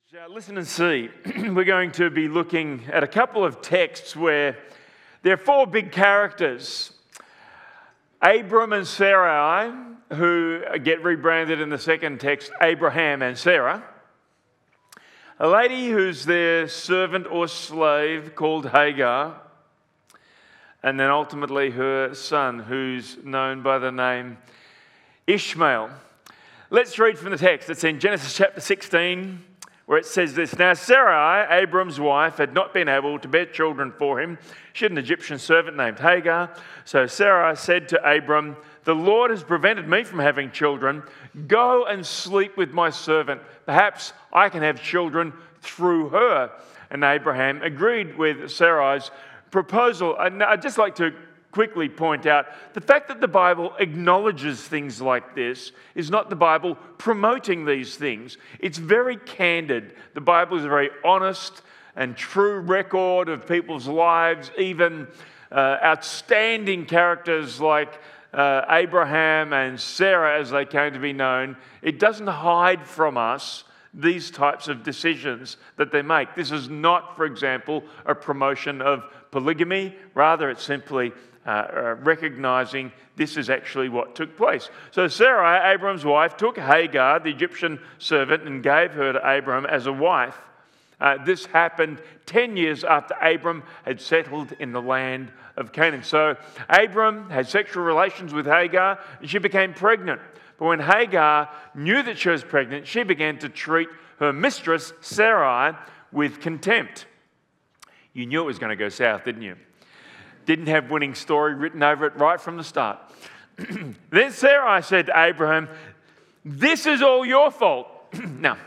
Listen and see. We're going to be looking at a couple of texts where there are four big characters. Abram and Sarai, who get rebranded in the second text, Abraham and Sarah. A lady who's their servant or slave called Hagar. And then ultimately her son, who's known by the name Ishmael. Let's read from the text. It's in Genesis chapter 16, where it says this. Now Sarai, Abram's wife, had not been able to bear children for him. She had an Egyptian servant named Hagar. So Sarai said to Abram, "The Lord has prevented me from having children. Go and sleep with my servant. Perhaps I can have children through her." And Abraham agreed with Sarai's proposal. And I'd just like to quickly point out the fact that the Bible acknowledges things like this is not the Bible promoting these things. It's very candid. The Bible is a very honest and true record of people's lives, even outstanding characters like Abraham and Sarah as they came to be known. It doesn't hide from us these types of decisions that they make. This is not, for example, a promotion of polygamy. Rather, it's simply recognizing this is actually what took place. So Sarai, Abram's wife, took Hagar, the Egyptian servant, and gave her to Abram as a wife. This happened 10 years after Abram had settled in the land of Canaan. So Abram had sexual relations with Hagar, and she became pregnant. But when Hagar knew that she was pregnant, she began to treat her mistress, Sarai, with contempt. You knew it was going to go south, didn't you? Didn't have winning story written over it right from the start. Then Sarai said to Abraham, "This is all your fault." Now,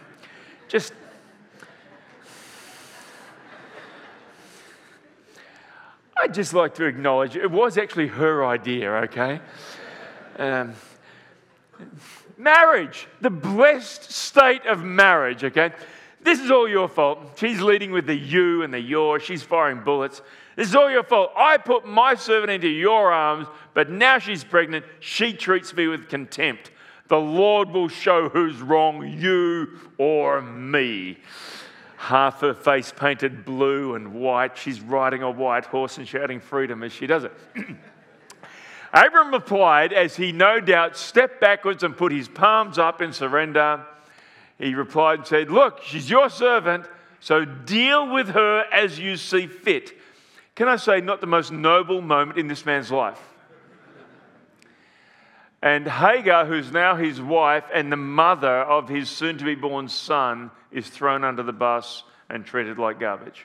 I'd just like to acknowledge it was actually her idea, okay? Marriage, the blessed state of marriage, okay? This is all your fault. She's leading with the you and the your. She's firing bullets. This is all your fault. I put my servant into your arms, but now she's pregnant. She treats me with contempt. The Lord will show who's wrong, you or me. Half her face painted blue and white. She's riding a white horse and shouting freedom as she does it. Abram replied, as he no doubt stepped backwards and put his palms up in surrender. He replied and said, "Look, she's your servant, so deal with her as you see fit." Can I say, not the most noble moment in this man's life? And Hagar, who's now his wife and the mother of his soon-to-be-born son, is thrown under the bus and treated like garbage.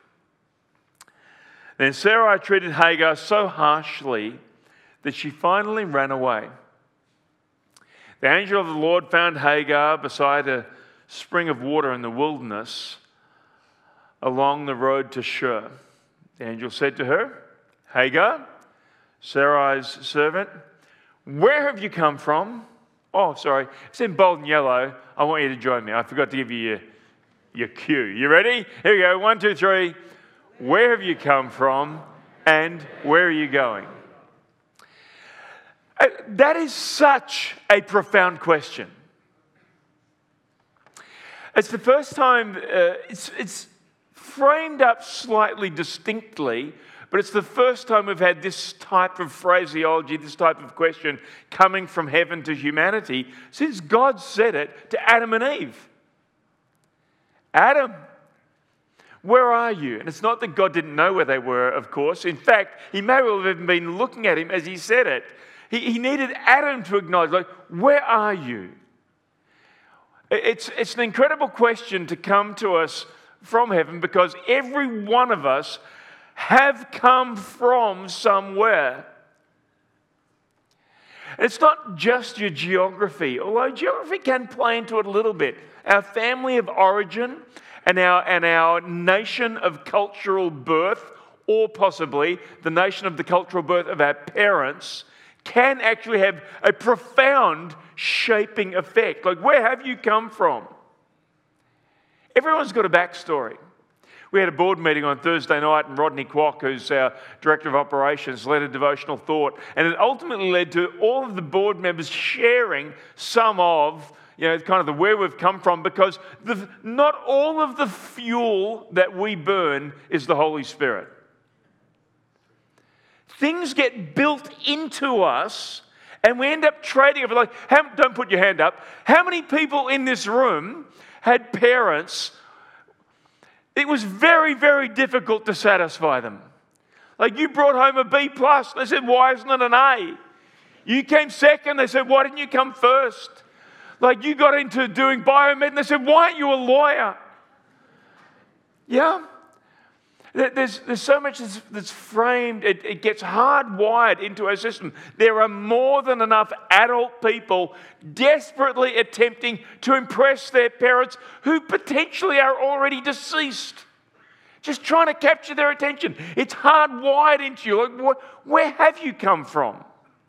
Then Sarai treated Hagar so harshly that she finally ran away. The angel of the Lord found Hagar beside a spring of water in the wilderness along the road to Shur. The angel said to her, "Hagar, Sarai's servant, where have you come from?" Oh, sorry, it's in bold and yellow. I want you to join me. I forgot to give you your cue. You ready? Here we go. 1, 2, 3. Where have you come from and where are you going? That is such a profound question. It's the first time, it's framed up slightly distinctly, but it's the first time we've had this type of phraseology, this type of question coming from heaven to humanity since God said it to Adam and Eve. Adam, where are you? And it's not that God didn't know where they were, of course. In fact, he may well have been looking at him as he said it. He needed Adam to acknowledge, like, where are you? It's an incredible question to come to us from heaven because every one of us have come from somewhere. It's not just your geography, although geography can play into it a little bit. Our family of origin and our nation of cultural birth, or possibly the nation of the cultural birth of our parents, can actually have a profound shaping effect. Like, where have you come from? Everyone's got a backstory. We had a board meeting on Thursday night, and Rodney Kwok, who's our Director of Operations, led a devotional thought, and it ultimately led to all of the board members sharing some of, kind of the where we've come from, because not all of the fuel that we burn is the Holy Spirit. Things get built into us and we end up trading it. Don't put your hand up. How many people in this room had parents? It was very, very difficult to satisfy them. Like, you brought home a B+. They said, why isn't it an A? You came second. They said, why didn't you come first? Like, you got into doing biomed. And they said, why aren't you a lawyer? Yeah. There's so much that's framed. It gets hardwired into our system. There are more than enough adult people desperately attempting to impress their parents who potentially are already deceased. Just trying to capture their attention. It's hardwired into you. Like, where have you come from?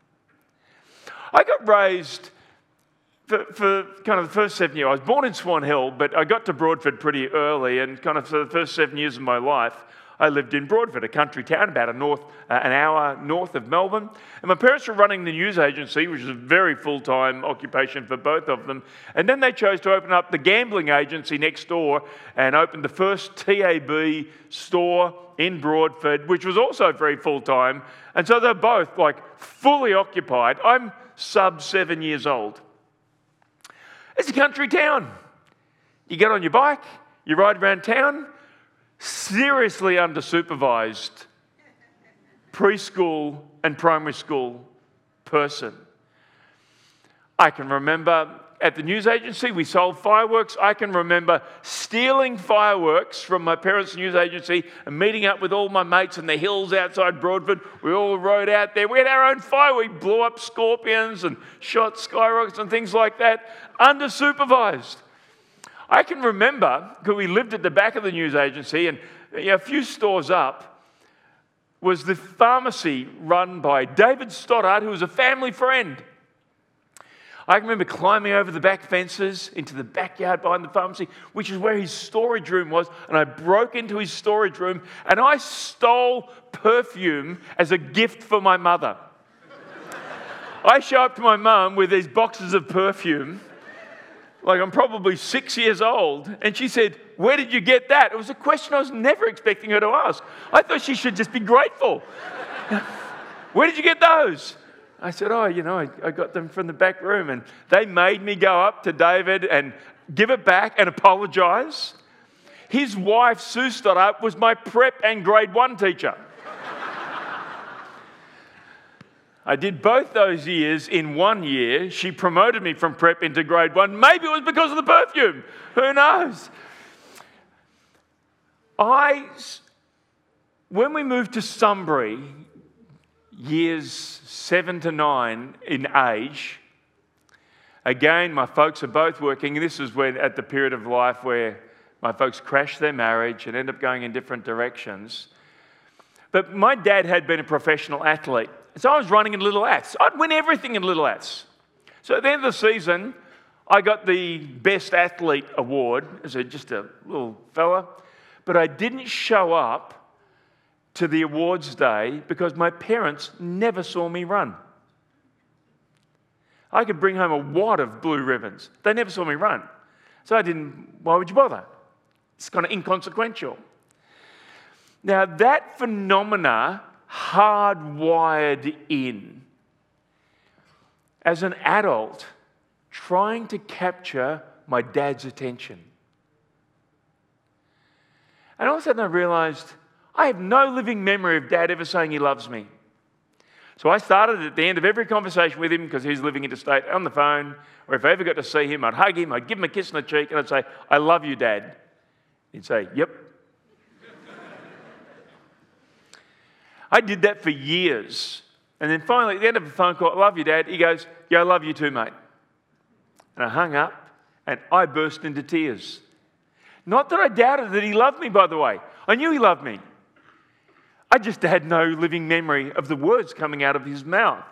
I got raised for kind of the first 7 years. I was born in Swan Hill, but I got to Broadford pretty early, and kind of for the first 7 years of my life, I lived in Broadford, a country town about an hour north of Melbourne. And my parents were running the news agency, which was a very full-time occupation for both of them. And then they chose to open up the gambling agency next door and opened the first TAB store in Broadford, which was also very full-time. And so they're both fully occupied. I'm sub 7 years old. It's a country town. You get on your bike, you ride around town. Seriously undersupervised preschool and primary school person. I can remember at the news agency we sold fireworks. I can remember stealing fireworks from my parents' news agency and meeting up with all my mates in the hills outside Broadford. We all rode out there. We had our own fire. We blew up scorpions and shot skyrockets and things like that, undersupervised. I can remember, because we lived at the back of the news agency, and a few stores up was the pharmacy run by David Stoddart, who was a family friend. I can remember climbing over the back fences into the backyard behind the pharmacy, which is where his storage room was, and I broke into his storage room, and I stole perfume as a gift for my mother. I show up to my mum with these boxes of perfume, like I'm probably 6 years old, and she said, where did you get that? It was a question I was never expecting her to ask. I thought she should just be grateful. Where did you get those? I said, I got them from the back room. And they made me go up to David and give it back and apologise. His wife, Sue Stoddart, was my prep and grade 1 teacher. I did both those years in 1 year. She promoted me from prep into grade 1. Maybe it was because of the perfume. Who knows? When we moved to Sunbury, years 7 to 9 in age, again, my folks are both working. This is at the period of life where my folks crashed their marriage and ended up going in different directions. But my dad had been a professional athlete. So I was running in Little Ats. I'd win everything in Little Ats. So at the end of the season, I got the Best Athlete award as just a little fella. But I didn't show up to the awards day because my parents never saw me run. I could bring home a wad of blue ribbons. They never saw me run. So why would you bother? It's kind of inconsequential. Now that phenomena hardwired in as an adult trying to capture my dad's attention. And all of a sudden I realised I have no living memory of Dad ever saying he loves me. So I started at the end of every conversation with him, because he's living interstate, on the phone, or if I ever got to see him, I'd hug him, I'd give him a kiss on the cheek, and I'd say, I love you, Dad. He'd say, yep. I did that for years. And then finally, at the end of the phone call, I love you, Dad. He goes, yeah, I love you too, mate. And I hung up, and I burst into tears. Not that I doubted that he loved me, by the way. I knew he loved me. I just had no living memory of the words coming out of his mouth.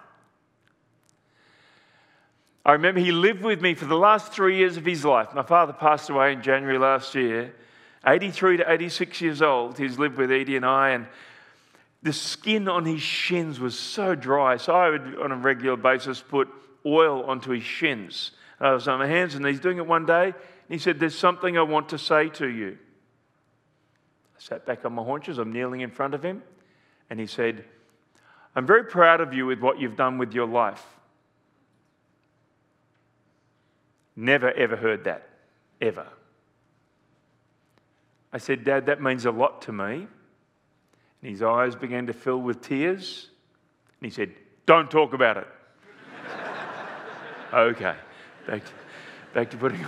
I remember he lived with me for the last 3 years of his life. My father passed away in January last year. 83 to 86 years old, he's lived with Edie and I, and the skin on his shins was so dry, so I would, on a regular basis, put oil onto his shins. I was on my hands and knees doing it one day. And he said, there's something I want to say to you. I sat back on my haunches. I'm kneeling in front of him. And he said, I'm very proud of you with what you've done with your life. Never, ever heard that. Ever. I said, Dad, that means a lot to me. And his eyes began to fill with tears. And he said, don't talk about it. Okay. Back to putting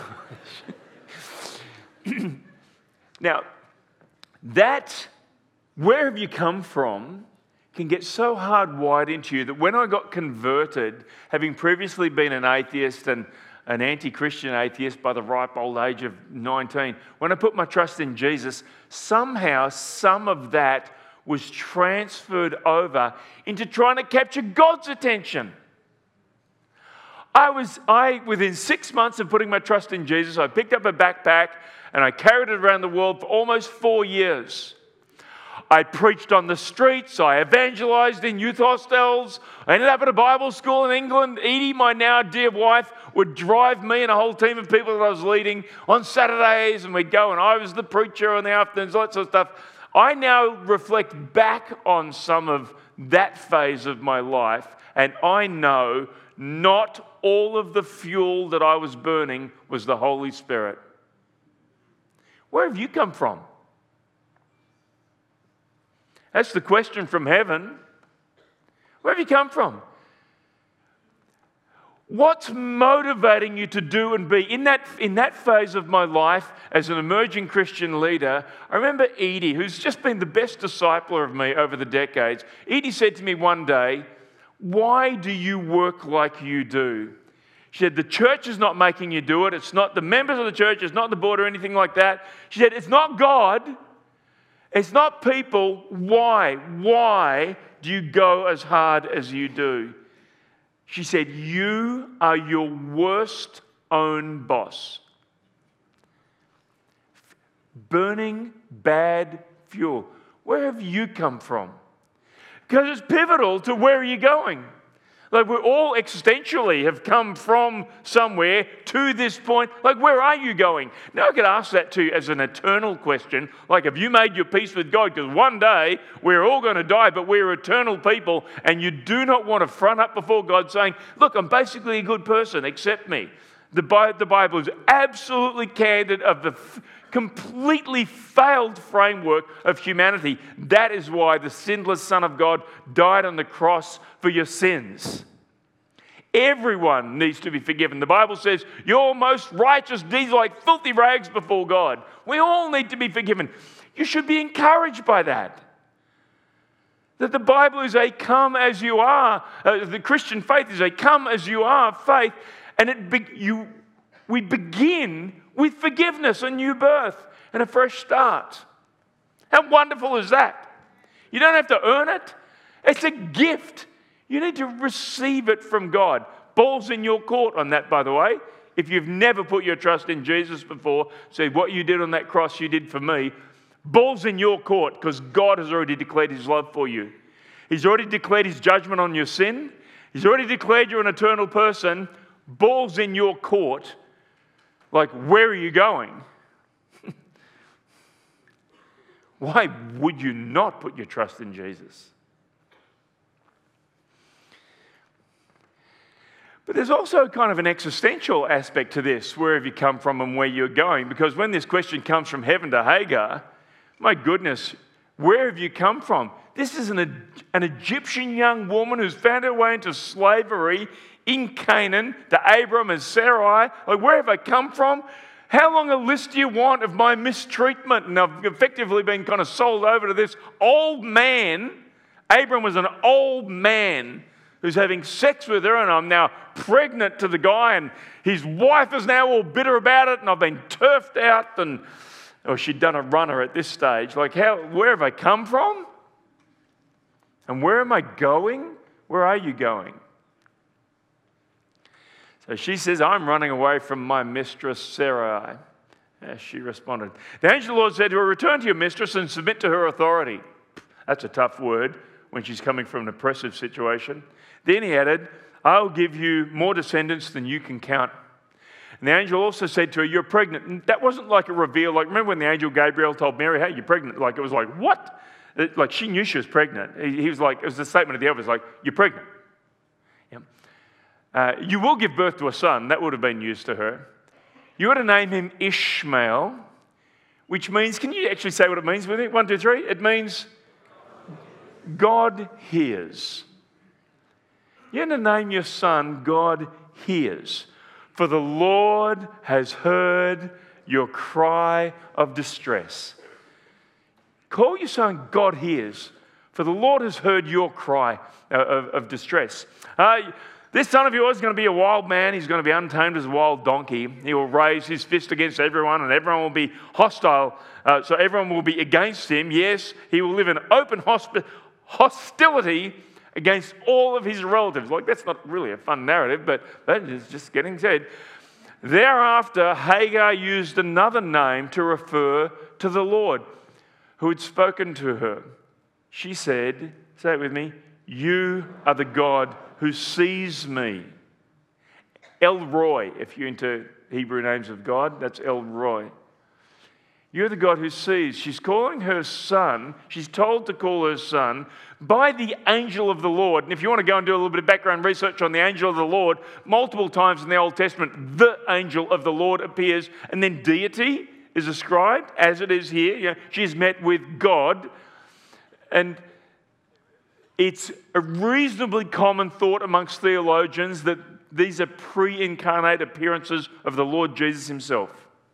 on. Now, that, where have you come from, can get so hardwired into you that when I got converted, having previously been an atheist and an anti-Christian atheist by the ripe old age of 19, when I put my trust in Jesus, somehow some of that was transferred over into trying to capture God's attention. Within 6 months of putting my trust in Jesus, I picked up a backpack and I carried it around the world for almost 4 years. I preached on the streets, I evangelized in youth hostels, I ended up at a Bible school in England. Edie, my now dear wife, would drive me and a whole team of people that I was leading on Saturdays, and we'd go, and I was the preacher in the afternoons, all that sort of stuff. I now reflect back on some of that phase of my life, and I know not all of the fuel that I was burning was the Holy Spirit. Where have you come from? That's the question from heaven. Where have you come from? What's motivating you to do and be? In that phase of my life as an emerging Christian leader, I remember Edie, who's just been the best discipler of me over the decades. Edie said to me one day, why do you work like you do? She said, the church is not making you do it. It's not the members of the church. It's not the board or anything like that. She said, it's not God. It's not people. Why? Why do you go as hard as you do? She said, you are your worst own boss. Burning bad fuel. Where have you come from? Because it's pivotal to where you're going. Like, we all existentially have come from somewhere to this point. Like, where are you going? Now, I could ask that to you as an eternal question. Like, have you made your peace with God? Because one day, we're all going to die, but we're eternal people, and you do not want to front up before God saying, look, I'm basically a good person, accept me. The Bible is absolutely candid of the completely failed framework of humanity. That is why the sinless Son of God died on the cross for your sins. Everyone needs to be forgiven. The Bible says your most righteous deeds are like filthy rags before God. We all need to be forgiven. You should be encouraged by that. That the Bible is a come as you are. The Christian faith is a come as you are faith. And we begin with forgiveness, a new birth, and a fresh start. How wonderful is that? You don't have to earn it. It's a gift. You need to receive it from God. Ball's in your court on that, by the way. If you've never put your trust in Jesus before, say what you did on that cross you did for me, ball's in your court because God has already declared his love for you. He's already declared his judgment on your sin. He's already declared you're an eternal person. Ball's in your court. Like, where are you going? Why would you not put your trust in Jesus? But there's also kind of an existential aspect to this, where have you come from and where you're going? Because when this question comes from heaven to Hagar, my goodness, where have you come from? This is an Egyptian young woman who's found her way into slavery in Canaan to Abram and Sarai. Like, where have I come from? How long a list do you want of my mistreatment? And I've effectively been kind of sold over to this old man. Abram was an old man who's having sex with her, and I'm now pregnant to the guy, and his wife is now all bitter about it, and I've been turfed out, and she'd done a runner at this stage. Like, where have I come from? And where am I going? Where are you going? So she says, I'm running away from my mistress Sarai. As she responded, the angel of the Lord said to her, return to your mistress and submit to her authority. That's a tough word when she's coming from an oppressive situation. Then he added, I'll give you more descendants than you can count. And the angel also said to her, you're pregnant. And that wasn't like a reveal. Like, remember when the angel Gabriel told Mary, hey, you're pregnant? Like, it was like, what? Like, she knew she was pregnant. He was like, it was the statement of the elders, like, you're pregnant. Yeah. You will give birth to a son. That would have been news to her. You ought to name him Ishmael, which means, can you actually say what it means with me? 1, 2, 3. It means God hears. You're going to name your son God hears. For the Lord has heard your cry of distress. Call your son God hears. For the Lord has heard your cry of distress. This son of yours is going to be a wild man. He's going to be untamed as a wild donkey. He will raise his fist against everyone, and everyone will be hostile. So everyone will be against him. Yes, he will live in open hostility against all of his relatives. Like, that's not really a fun narrative, but that is just getting said. Thereafter, Hagar used another name to refer to the Lord who had spoken to her. She said, say it with me, you are the God who sees me. El Roi, if you're into Hebrew names of God, that's El Roi. You're the God who sees. She's calling her son, she's told to call her son by the angel of the Lord. And if you want to go and do a little bit of background research on the angel of the Lord, multiple times in the Old Testament, the angel of the Lord appears, and then deity is ascribed, as it is here. You know, she's met with God. And it's a reasonably common thought amongst theologians that these are pre-incarnate appearances of the Lord Jesus himself.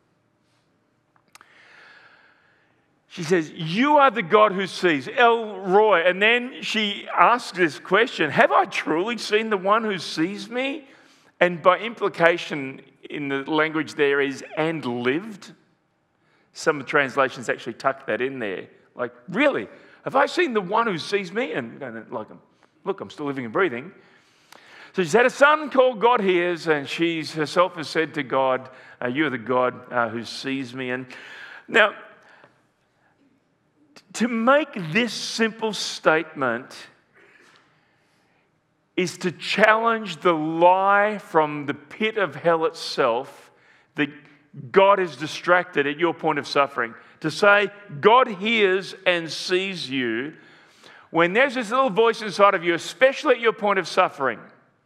She says, you are the God who sees, El Roi. And then she asks this question, have I truly seen the one who sees me? And by implication in the language there is, and lived. Some translations actually tuck that in there. Like, really? Have I seen the one who sees me? And like, look, I'm still living and breathing. So she's had a son called God hears, and she herself has said to God, you are the God who sees me. And now, to make this simple statement is to challenge the lie from the pit of hell itself that God is distracted at your point of suffering. To say God hears and sees you when there's this little voice inside of you, especially at your point of suffering.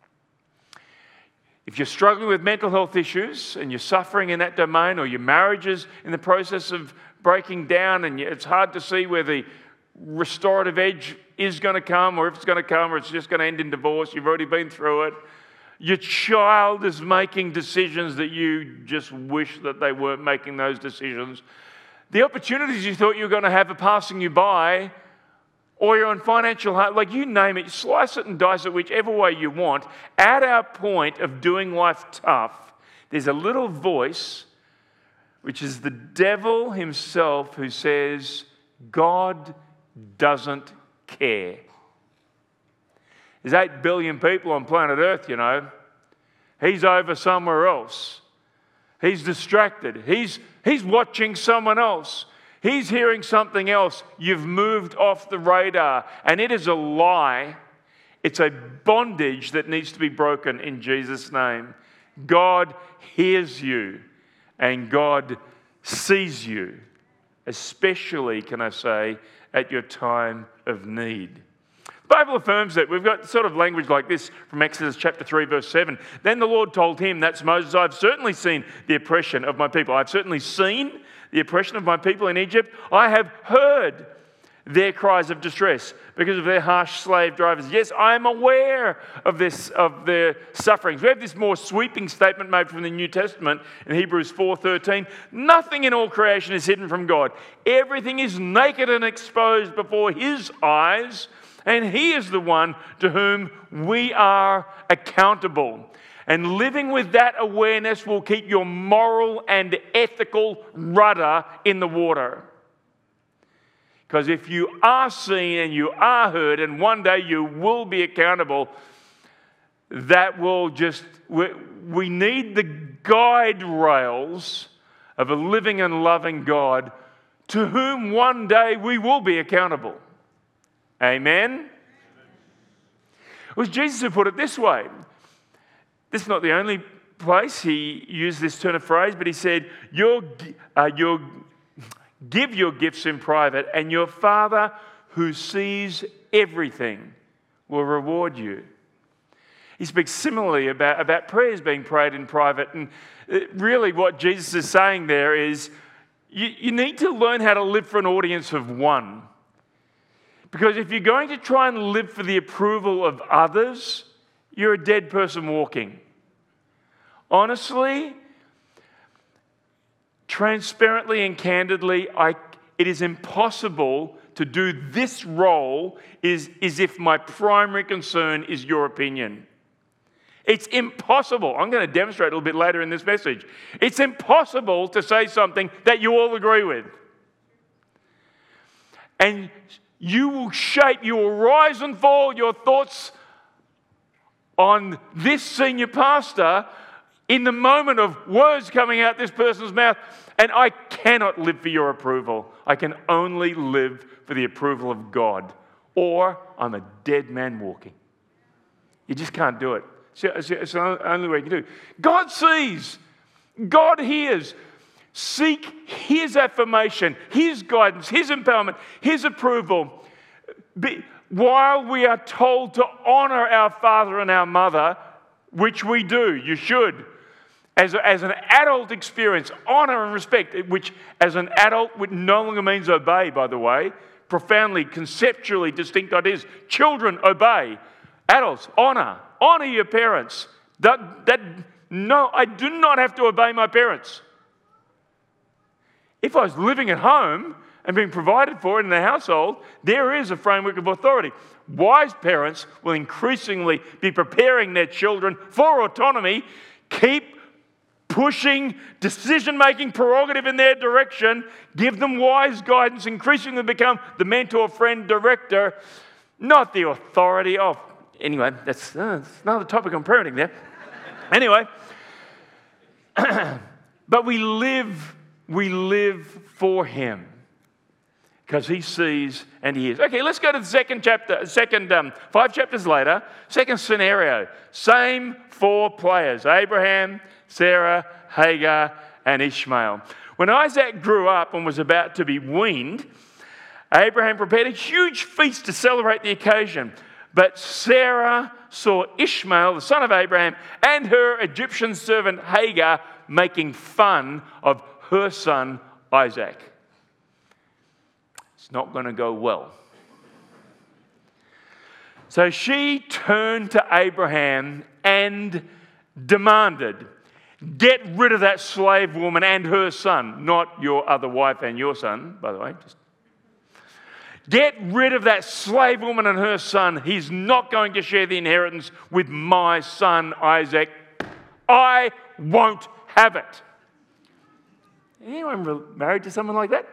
If you're struggling with mental health issues and you're suffering in that domain, or your marriage is in the process of breaking down and it's hard to see where the restorative edge is going to come, or if it's going to come, or it's just going to end in divorce, you've already been through it. Your child is making decisions that you just wish that they weren't making those decisions. The opportunities you thought you were going to have are passing you by, or you're on financial hard, like you name it, slice it and dice it whichever way you want. At our point of doing life tough, there's a little voice, which is the devil himself, who says, God doesn't care. There's 8 billion people on planet Earth, you know. He's over somewhere else. He's distracted. He's watching someone else. He's hearing something else. You've moved off the radar. And it is a lie. It's a bondage that needs to be broken in Jesus' name. God hears you and God sees you, especially, can I say, at your time of need. The Bible affirms that. We've got sort of language like this from Exodus chapter 3, verse 7. Then the Lord told him, that's Moses, I've certainly seen the oppression of my people. I've certainly seen the oppression of my people in Egypt. I have heard their cries of distress because of their harsh slave drivers. Yes, I am aware of their sufferings. We have this more sweeping statement made from the New Testament in Hebrews 4:13. Nothing in all creation is hidden from God. Everything is naked and exposed before his eyes, and he is the one to whom we are accountable. And living with that awareness will keep your moral and ethical rudder in the water. Because if you are seen and you are heard, and one day you will be accountable, that will just, we need the guide rails of a living and loving God to whom one day we will be accountable. Amen? It was Jesus who put it this way. This is not the only place, he used this turn of phrase, but he said, you'll give your gifts in private, and your Father who sees everything will reward you. He speaks similarly about prayers being prayed in private. And really what Jesus is saying there is you need to learn how to live for an audience of one. Because if you're going to try and live for the approval of others, you're a dead person walking. Honestly, transparently and candidly, it is impossible to do this role as if my primary concern is your opinion. It's impossible. I'm going to demonstrate a little bit later in this message. It's impossible to say something that you all agree with. And you will rise and fall your thoughts on this senior pastor in the moment of words coming out this person's mouth. And I cannot live for your approval. I can only live for the approval of God. Or I'm a dead man walking. You just can't do it. It's the only way you can do it. God sees. God hears. Seek His affirmation, His guidance, His empowerment, His approval. While we are told to honor our father and our mother, which we do, you should, as an adult experience, honor and respect, which as an adult no longer means obey, by the way, profoundly, conceptually distinct ideas. Children, obey. Adults, honor your parents. No, I do not have to obey my parents. If I was living at home and being provided for in the household, there is a framework of authority. Wise parents will increasingly be preparing their children for autonomy, keep pushing decision-making prerogative in their direction, give them wise guidance, increasingly become the mentor, friend, director, not the authority of. Anyway, that's another topic on parenting there. Anyway, but we live for Him because He sees and He hears. Okay, let's go to the second chapter, 5 chapters later, second scenario. Same 4 players, Abraham, Sarah, Hagar, and Ishmael. When Isaac grew up and was about to be weaned, Abraham prepared a huge feast to celebrate the occasion. But Sarah saw Ishmael, the son of Abraham, and her Egyptian servant Hagar making fun of her son Isaac. It's not going to go well. So she turned to Abraham and demanded, get rid of that slave woman and her son, not your other wife and your son, by the way. Get rid of that slave woman and her son. He's not going to share the inheritance with my son Isaac. I won't have it. Anyone married to someone like that?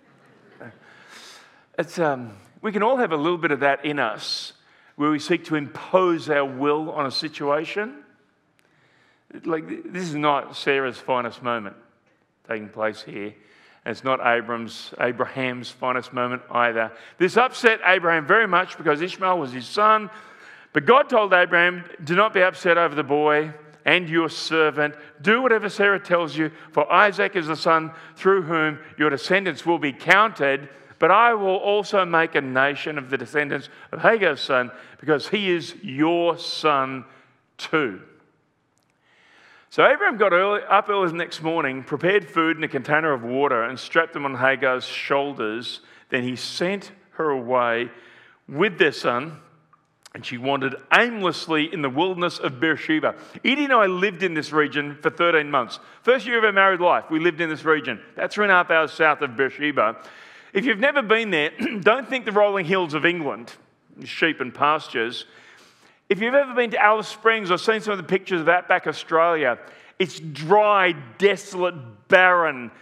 We can all have a little bit of that in us, where we seek to impose our will on a situation. This is not Sarah's finest moment taking place here. And it's not Abraham's finest moment either. This upset Abraham very much because Ishmael was his son. But God told Abraham, do not be upset over the boy and your servant. Do whatever Sarah tells you, for Isaac is the son through whom your descendants will be counted. But I will also make a nation of the descendants of Hagar's son, because he is your son too. So Abraham got up early the next morning, prepared food and a container of water, and strapped them on Hagar's shoulders. Then he sent her away with their son, and she wandered aimlessly in the wilderness of Beersheba. Edie and I lived in this region for 13 months. First year of our married life, we lived in this region. About 3.5 hours south of Beersheba. If you've never been there, don't think the rolling hills of England, sheep and pastures. If you've ever been to Alice Springs or seen some of the pictures of Outback Australia, it's dry, desolate, barren.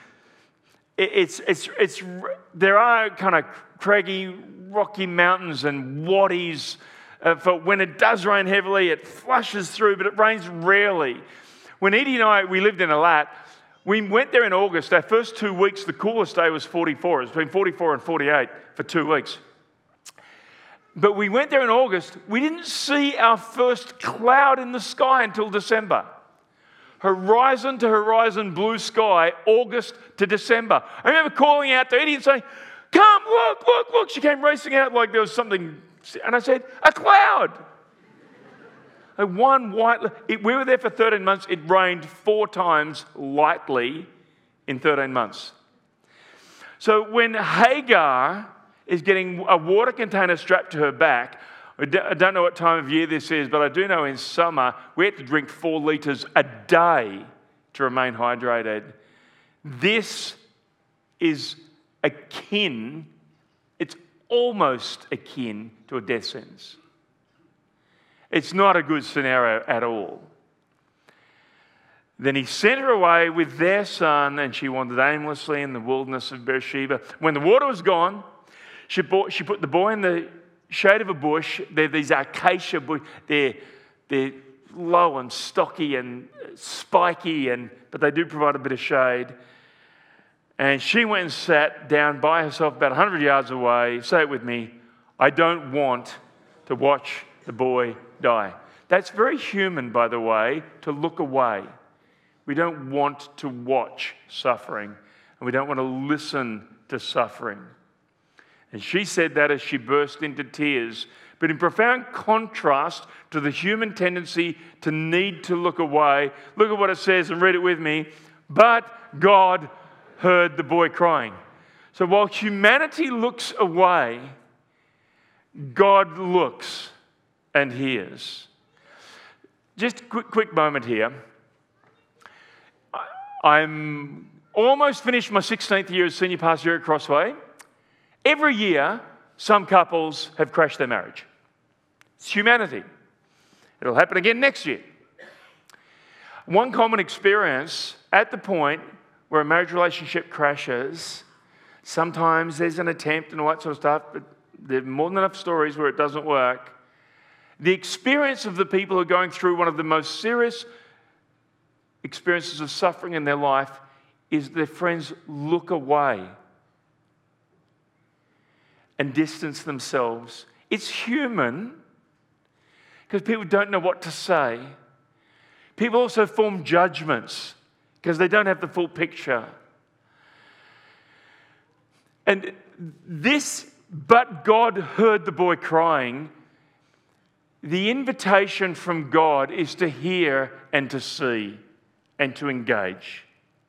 There are kind of craggy, rocky mountains and waddies. For when it does rain heavily, it flushes through, but it rains rarely. When Edie and I, we lived in Eilat, we went there in August. Our first 2 weeks, the coolest day was 44. It was between 44 and 48 for 2 weeks. But we went there in August. We didn't see our first cloud in the sky until December. horizon to horizon blue sky, August to December. I remember calling out to Edie and saying, "Come, look, look, look." She came racing out like there was something. And I said, "A cloud." One white, we were there for 13 months. It rained 4 times lightly in 13 months. So when Hagar is getting a water container strapped to her back, I don't know what time of year this is, but I do know in summer we had to drink 4 litres a day to remain hydrated. This is it's almost akin to a death sentence. It's not a good scenario at all. Then he sent her away with their son, and she wandered aimlessly in the wilderness of Beersheba. When the water was gone, she put the boy in the shade of a bush. They're these acacia bushes. They're low and stocky and spiky, but they do provide a bit of shade. And she went and sat down by herself about 100 yards away. Say it with me. I don't want to watch the boy die. That's very human, by the way, to look away. We don't want to watch suffering, and we don't want to listen to suffering. And she said that as she burst into tears, but in profound contrast to the human tendency to need to look away. Look at what it says and read it with me. But God heard the boy crying. So while humanity looks away, God looks and hears. Just a quick moment here. I'm almost finished my 16th year as senior pastor here at Crossway. Every year, some couples have crashed their marriage. It's humanity. It'll happen again next year. One common experience at the point where a marriage relationship crashes, sometimes there's an attempt and all that sort of stuff, but there are more than enough stories where it doesn't work. The experience of the people who are going through one of the most serious experiences of suffering in their life is their friends look away and distance themselves. It's human because people don't know what to say. People also form judgments because they don't have the full picture. And but God heard the boy crying. The invitation from God is to hear and to see and to engage.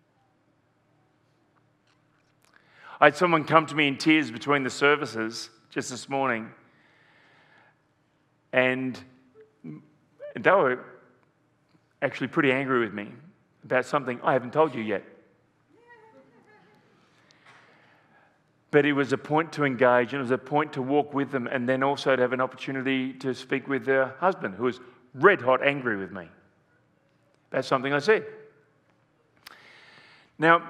I had someone come to me in tears between the services just this morning, and they were actually pretty angry with me about something I haven't told you yet. But it was a point to engage, and it was a point to walk with them, and then also to have an opportunity to speak with their husband, who was red hot angry with me about something I said. Now,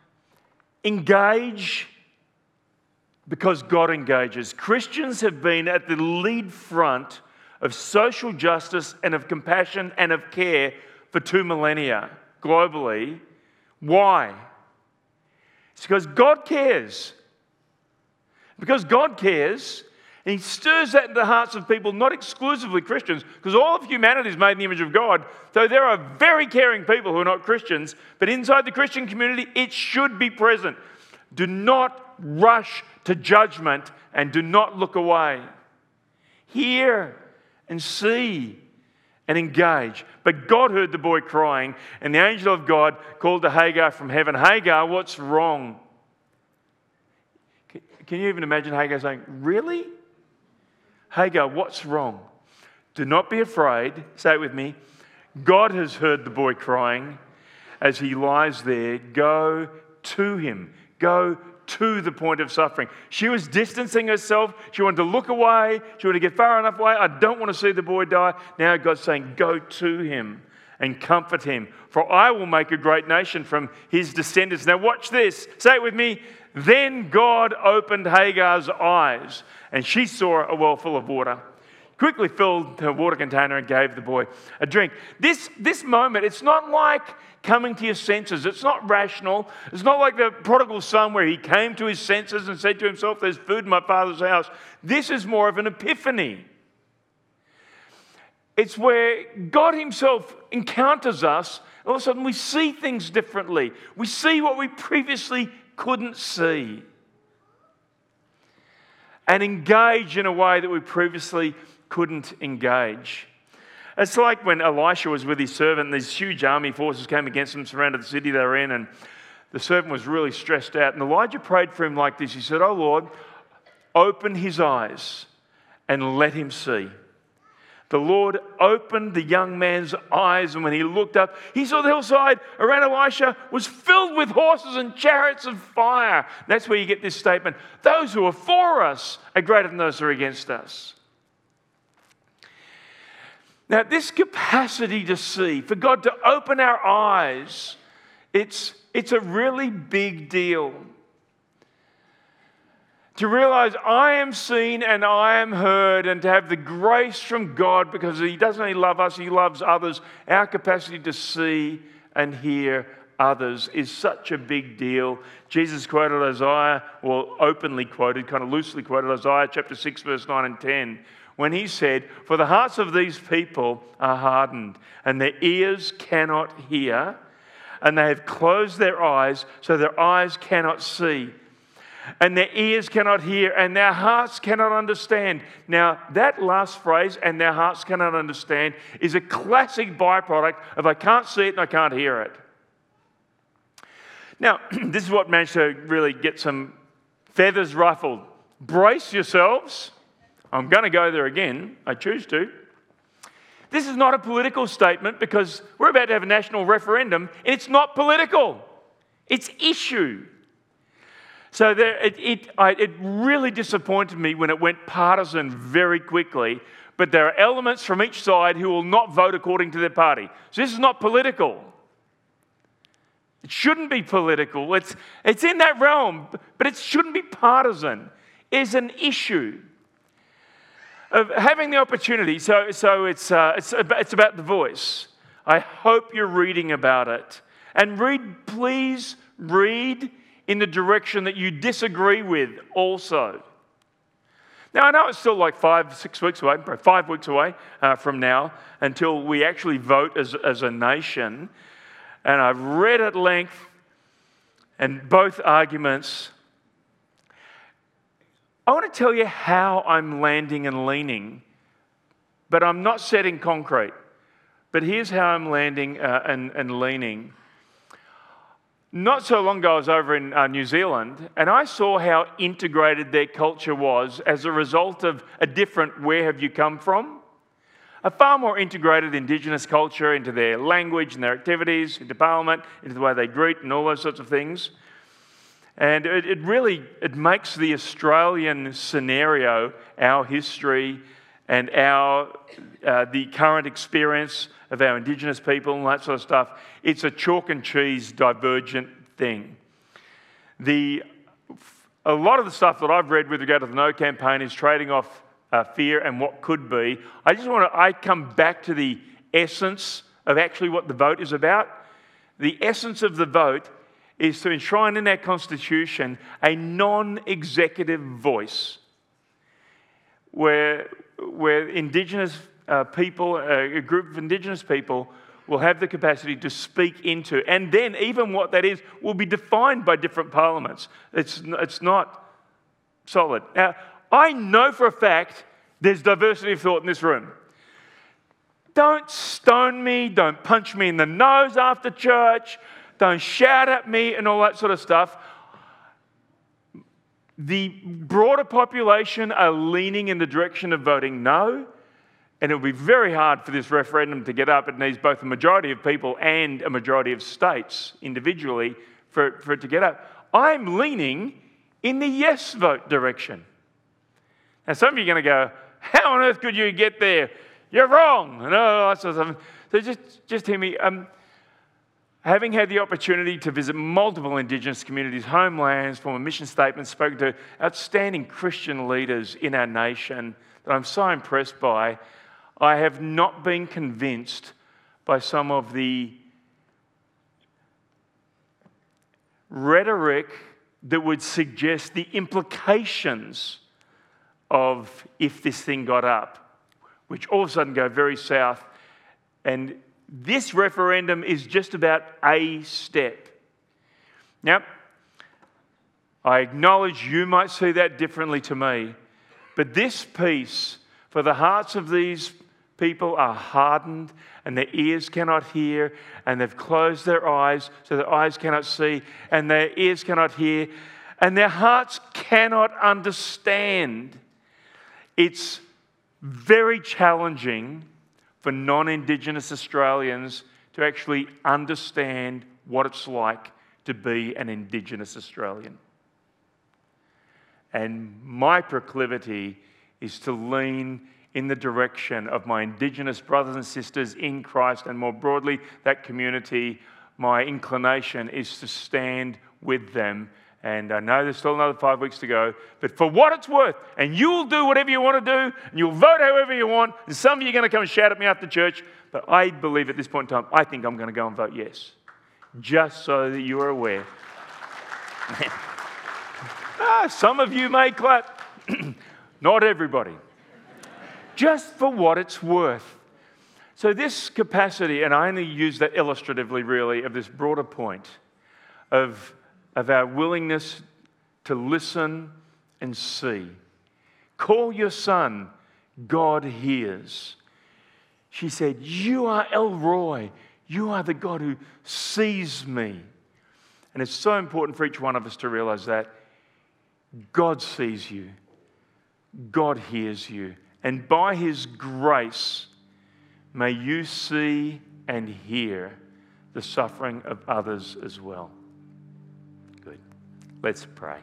engage because God engages. Christians have been at the lead front of social justice and of compassion and of care for 2 millennia globally. Why? It's because God cares. Because God cares, and He stirs that into the hearts of people, not exclusively Christians, because all of humanity is made in the image of God, though there are very caring people who are not Christians, but inside the Christian community, it should be present. Do not rush to judgment and do not look away. Hear and see and engage. But God heard the boy crying, and the angel of God called to Hagar from heaven, "Hagar, what's wrong?" Can you even imagine Hagar saying, "Really? Hagar, what's wrong?" Do not be afraid. Say it with me. God has heard the boy crying as he lies there. Go to him. Go to the point of suffering. She was distancing herself. She wanted to look away. She wanted to get far enough away. I don't want to see the boy die. Now God's saying, go to him and comfort him. For I will make a great nation from his descendants. Now watch this. Say it with me. Then God opened Hagar's eyes, and she saw a well full of water. Quickly filled her water container and gave the boy a drink. This moment, it's not like coming to your senses. It's not rational. It's not like the prodigal son where he came to his senses and said to himself, "There's food in my father's house." This is more of an epiphany. It's where God himself encounters us All of a sudden we see things differently. We see what we previously couldn't see. And engage in a way that we previously couldn't engage. It's like when Elisha was with his servant and these huge army forces came against him, surrounded the city they were in, and the servant was really stressed out. And Elijah prayed for him like this. He said, "Oh Lord, open his eyes and let him see." The Lord opened the young man's eyes, and when he looked up, he saw the hillside around Elisha was filled with horses and chariots of fire. That's where you get this statement, "Those who are for us are greater than those who are against us." Now, this capacity to see, for God to open our eyes, it's a really big deal. To realize I am seen and I am heard, and to have the grace from God, because He doesn't only love us, He loves others. Our capacity to see and hear others is such a big deal. Jesus quoted Isaiah, or openly quoted, kind of loosely quoted Isaiah chapter 6, verse 9 and 10, when he said, "For the hearts of these people are hardened, and their ears cannot hear, and they have closed their eyes, so their eyes cannot see, and their ears cannot hear, and their hearts cannot understand." Now, that last phrase, "and their hearts cannot understand," is a classic byproduct of I can't see it and I can't hear it. Now, this is what managed to really get some feathers ruffled. Brace yourselves. I'm going to go there again. I choose to. This is not a political statement, because we're about to have a national referendum, and it's not political. It's issue. So it really disappointed me when it went partisan very quickly, but there are elements from each side who will not vote according to their party. So this is not political. It shouldn't be political. It's in that realm, but it shouldn't be partisan. It's an issue of having the opportunity. So it's about the voice. I hope you're reading about it. And please read in the direction that you disagree with also. Now, I know it's still like 5 weeks away from now until we actually vote as a nation. And I've read at length and both arguments. I want to tell you how I'm landing and leaning, but I'm not setting concrete. But here's how I'm landing and leaning. Not so long ago, I was over in New Zealand, and I saw how integrated their culture was as a result of a different "where have you come from?" A far more integrated Indigenous culture into their language and their activities, into Parliament, into the way they greet and all those sorts of things. And it makes the Australian scenario, our history, and the current experience of our Indigenous people and that sort of stuff, it's a chalk and cheese divergent thing. A lot of the stuff that I've read with regard to the No campaign is trading off fear and what could be. I come back to the essence of actually what the vote is about. The essence of the vote is to enshrine in our Constitution a non-executive voice where Indigenous people, a group of Indigenous people, will have the capacity to speak into, and then even what that is will be defined by different parliaments. It's not solid. Now, I know for a fact there's diversity of thought in this room. Don't stone me, don't punch me in the nose after church, don't shout at me and all that sort of stuff. The broader population are leaning in the direction of voting no, and it will be very hard for this referendum to get up. It needs both a majority of people and a majority of states individually for it to get up. I'm leaning in the yes vote direction. Now, some of you are going to go, "How on earth could you get there? You're wrong." And all that sort of stuff. So just hear me. Having had the opportunity to visit multiple Indigenous communities, homelands, form a mission statement, spoken to outstanding Christian leaders in our nation that I'm so impressed by, I have not been convinced by some of the rhetoric that would suggest the implications of if this thing got up, which all of a sudden go very south. And this referendum is just about a step. Now, I acknowledge you might see that differently to me, but this piece, for the hearts of these people are hardened and their ears cannot hear, and they've closed their eyes so their eyes cannot see, and their ears cannot hear, and their hearts cannot understand. It's very challenging for non-Indigenous Australians to actually understand what it's like to be an Indigenous Australian. And my proclivity is to lean in the direction of my Indigenous brothers and sisters in Christ, and more broadly, that community. My inclination is to stand with them. And I know there's still another 5 weeks to go, but for what it's worth, and you'll do whatever you want to do, and you'll vote however you want, and some of you are going to come and shout at me after church, but I believe at this point in time, I think I'm going to go and vote yes. Just so that you are aware. Some of you may clap. Not everybody. Just for what it's worth. So this capacity, and I only use that illustratively really, of this broader point of our willingness to listen and see. Call your son, God hears. She said, you are El Roi. You are the God who sees me. And it's so important for each one of us to realize that God sees you. God hears you. And by His grace, may you see and hear the suffering of others as well. Good. Let's pray.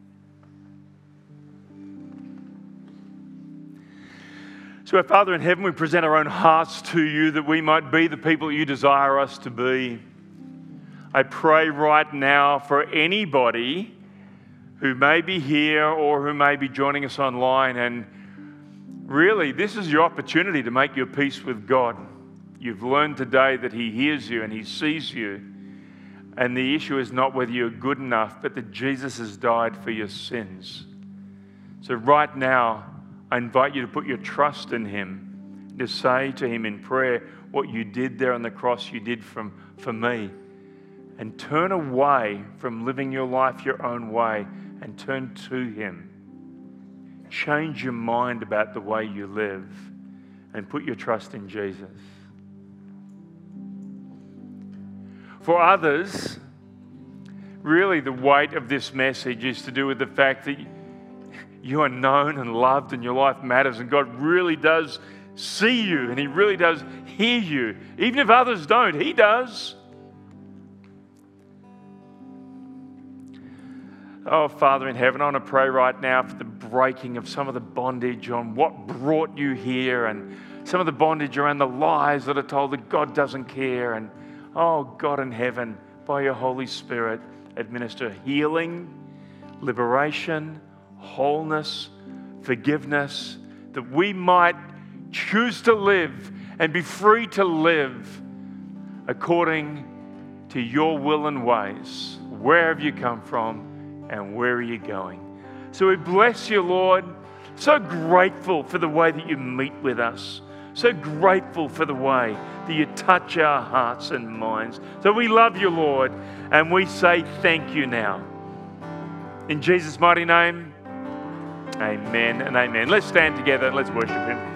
So, our Father in heaven, we present our own hearts to you that we might be the people you desire us to be. I pray right now for anybody who may be here or who may be joining us online, and really, this is your opportunity to make your peace with God. You've learned today that He hears you and He sees you. And the issue is not whether you're good enough, but that Jesus has died for your sins. So right now, I invite you to put your trust in Him, to say to Him in prayer what you did there on the cross, you did for me. And turn away from living your life your own way and turn to Him. Change your mind about the way you live and put your trust in Jesus. For others, really the weight of this message is to do with the fact that you are known and loved and your life matters, and God really does see you and He really does hear you. Even if others don't, He does. Oh, Father in heaven, I want to pray right now for the breaking of some of the bondage on what brought you here, and some of the bondage around the lies that are told that God doesn't care. And oh, God in heaven, by your Holy Spirit, administer healing, liberation, wholeness, forgiveness, that we might choose to live and be free to live according to your will and ways. Where have you come from? And where are you going? So we bless you, Lord. So grateful for the way that you meet with us. So grateful for the way that you touch our hearts and minds. So we love you, Lord, and we say thank you now. In Jesus' mighty name, amen and amen. Let's stand together and let's worship Him.